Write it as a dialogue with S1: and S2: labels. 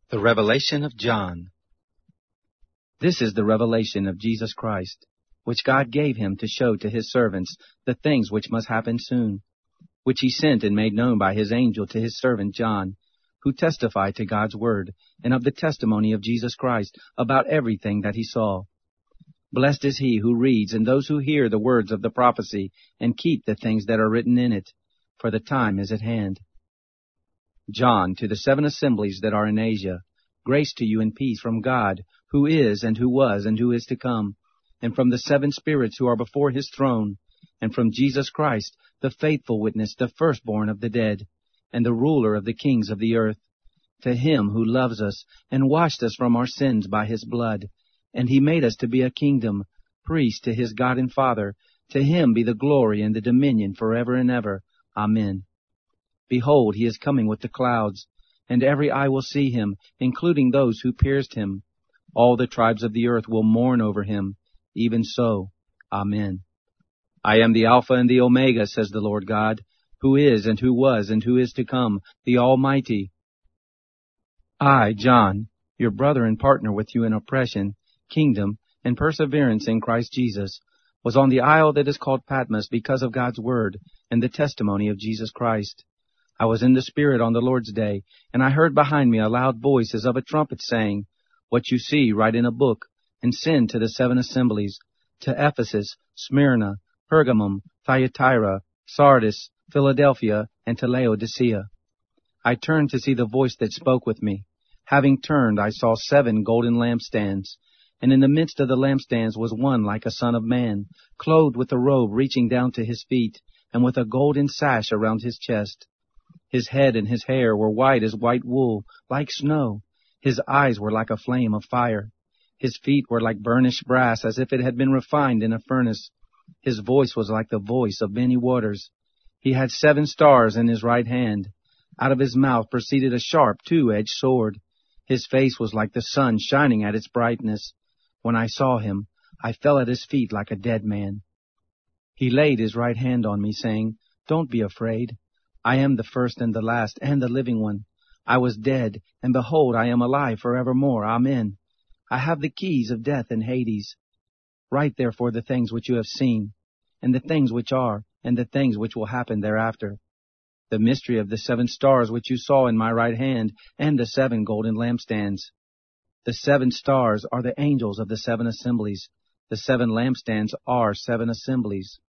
S1: The Revelation of John. This is the revelation of Jesus Christ, which God gave him to show to his servants the things which must happen soon, which he sent and made known by his angel to his servant John, who testified to God's word and of the testimony of Jesus Christ about everything that he saw. Blessed is he who reads and those who hear the words of the prophecy and keep the things that are written in it, for the time is at hand. John, to the 7 assemblies that are in Asia, grace to you and peace from God, who is and who was and who is to come, and from the 7 spirits who are before his throne, and from Jesus Christ, the faithful witness, the firstborn of the dead, and the ruler of the kings of the earth, to him who loves us and washed us from our sins by his blood, and he made us to be a kingdom, priests to his God and Father. To him be the glory and the dominion forever and ever. Amen. Behold, he is coming with the clouds, and every eye will see him, including those who pierced him. All the tribes of the earth will mourn over him. Even so. Amen. I am the Alpha and the Omega, says the Lord God, who is and who was and who is to come, the Almighty. I, John, your brother and partner with you in oppression, kingdom, and perseverance in Christ Jesus, was on the isle that is called Patmos because of God's word and the testimony of Jesus Christ. I was in the Spirit on the Lord's day, and I heard behind me a loud voice as of a trumpet saying, What you see, write in a book, and send to the 7 assemblies, to Ephesus, Smyrna, Pergamum, Thyatira, Sardis, Philadelphia, and to Laodicea. I turned to see the voice that spoke with me. Having turned, I saw 7 golden lampstands, and in the midst of the lampstands was one like a son of man, clothed with a robe reaching down to his feet, and with a golden sash around his chest. His head and his hair were white as white wool, like snow. His eyes were like a flame of fire. His feet were like burnished brass, as if it had been refined in a furnace. His voice was like the voice of many waters. He had 7 stars in his right hand. Out of his mouth proceeded a sharp 2-edged sword. His face was like the sun shining at its brightness. When I saw him, I fell at his feet like a dead man. He laid his right hand on me, saying, Don't be afraid. I am the first and the last and the living one. I was dead, and behold, I am alive forevermore. Amen. I have the keys of death and Hades. Write therefore the things which you have seen, and the things which are, and the things which will happen thereafter. The mystery of the 7 stars which you saw in my right hand, and the 7 golden lampstands. The 7 stars are the angels of the 7 assemblies. The 7 lampstands are 7 assemblies.